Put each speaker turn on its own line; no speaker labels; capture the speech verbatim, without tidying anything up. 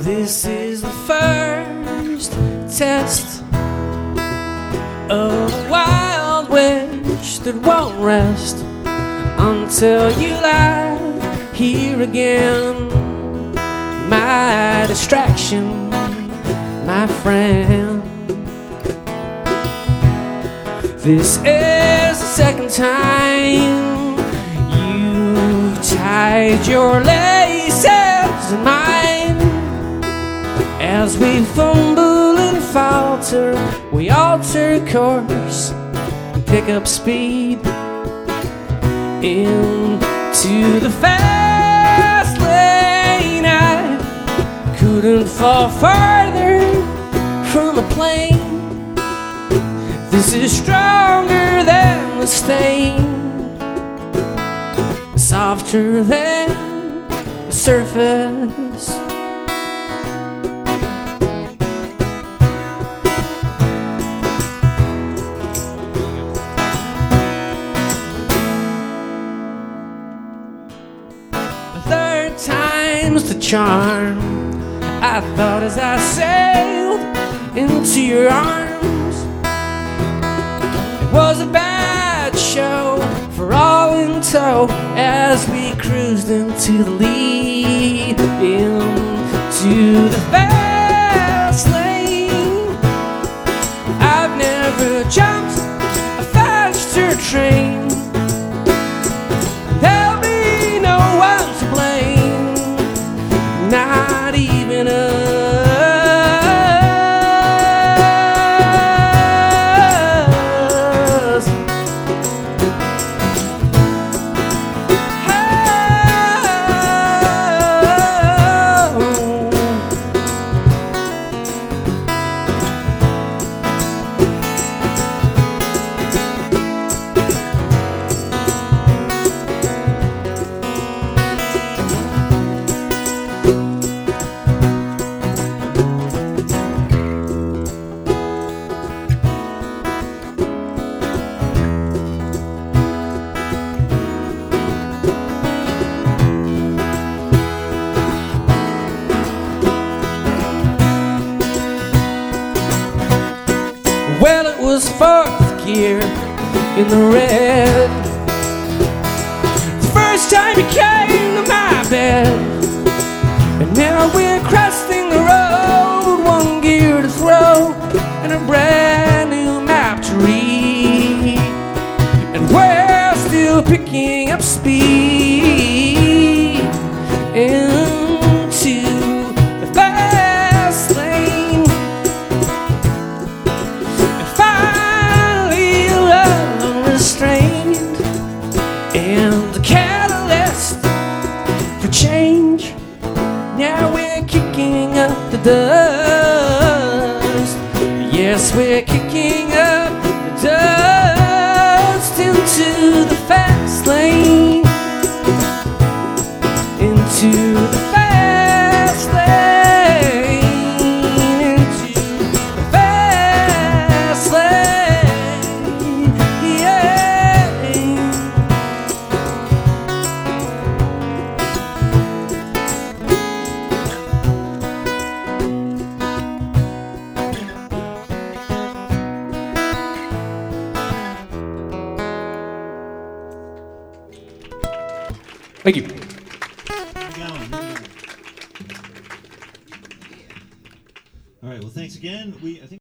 This is the first test of a wild wish that won't rest until you lie here again. My distraction, my friend. This is the second time you've tied your laces in mine. As we fumble and falter, we alter course and pick up speed into the fast lane. I couldn't fall farther from the plane. This is stronger than the stain, softer than the surface. The third time's the charm, I thought as I sailed into your arms. Was a bad show for all in tow as we cruised into the lead, into the fast lane. I've never jumped a faster train. There'll be no one to blame, not even us. Well, it was fourth gear in the red, the first time you came to my bed. And now we're cresting the road, one gear to throw and a brand new map to read. And we're still picking up speed into the fast lane. And the catalyst for change. Now we're kicking up the dust. Yes, we're kicking up the dust into the fast lane. Into the fast lane. Into the fast lane. Yeah.
Thank you.
All right. Well, thanks again. We I think.